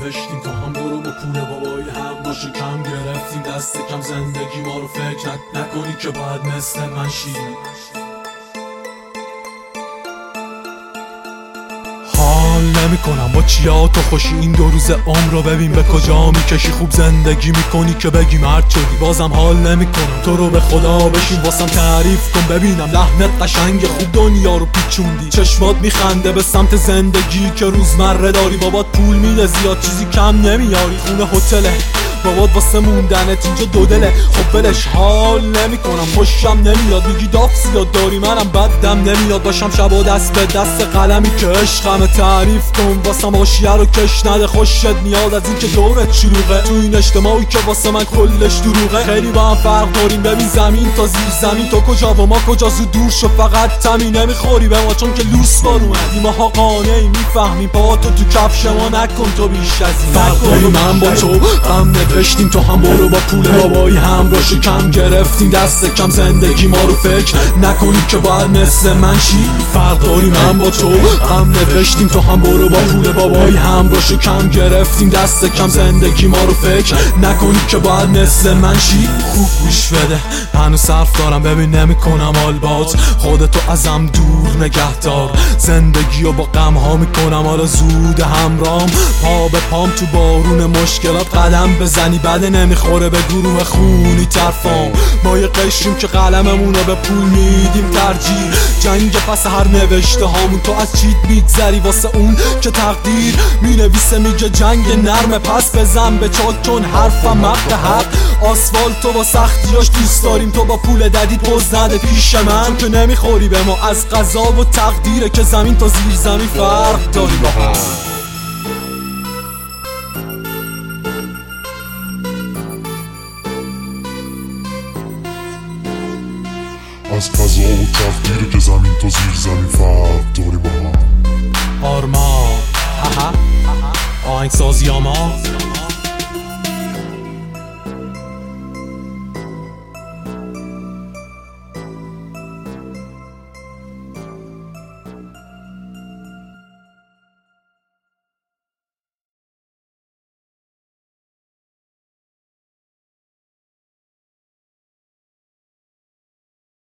نوشتیم تو هم برو با پول بابای هم باشه، کم گرفتیم دست کم زندگی ما رو، فکر نکنی که باید مثل من شی. حال نمی کنم با چیا تو خوشی، این دو روز عمر رو ببین به کجا میکشی. خوب زندگی میکنی که بگی مرد شدی، بازم حال نمی کنم تو رو به خدا بشین واسم تعریف کن ببینم لحنت قشنگ خوب دنیا رو پیچوندی. چشمات میخنده به سمت زندگی که روزمره داری، بابات پول میده زیاد چیزی کم نمیاری، خونه هتله بابات واسه موندنت اینجا دو دله. خب بلش حال نمی کنم خوشم نمیاد، میگی داف زیاد داری منم بدم نمیاد، باشم شب و دست به دست قلمی که عشقمه. تعریف کن واسم آشیه رو کش نده، خوشت میاد از این که دورت شلوغه، تو این اجتماعی که واسه من کلش دروغه. خیلی با هم فرق داریم ببین زمین تا زیر زمین، تو کجا و ما کجا، زود دور شو فقط تمی نمیخوری به ما چون که لوس بار اومدی. ماها قانعی میفهمیم پا تو کفش ما، نکن تو بیش از این. فرقای من با تو غم نوشتیم تو هم برو با پول بابایی هم باشو، کم گرفتیم دست کم زندگی ما رو، فکر نکنی که باید مثل من شی. فرق داری من با تو غم نوشتیم تو هم برو با پول بابایی هم باشو، کم گرفتیم دست کم زندگی ما رو، فکر نکنی که باید مثل من شی. خوب گوش بده هنوز صرف دارم ببین نمیکنم آلبات، خودتو ازم دور نگه دار، زندگی رو با غم ها میکنم حالا زود همرام، پا به پام تو بارون مشکلات قدم بزنی بده نمیخوره به گروه خونی طرفام. ما یه قشریم که قلممون رو به پول میدیم ترجیح، جنگ پس هر نوشته هامون تو از چیت میگذری واسه اون که تقدیر مینویسه میگه جنگ نرمه پس بزن به چاک چون حرفم حق حق. آسفالتو با سختیاش دوست داریم تو با پول ددی پوز نده پیش من، که نمیخوری به ما از قضا و تقدیره که زمین تا زیر زمین فرق داری با هم. از قضا و تقدیره که زمین تا زیر زمین فرق داری با هم. آرما آهنگ سازی ما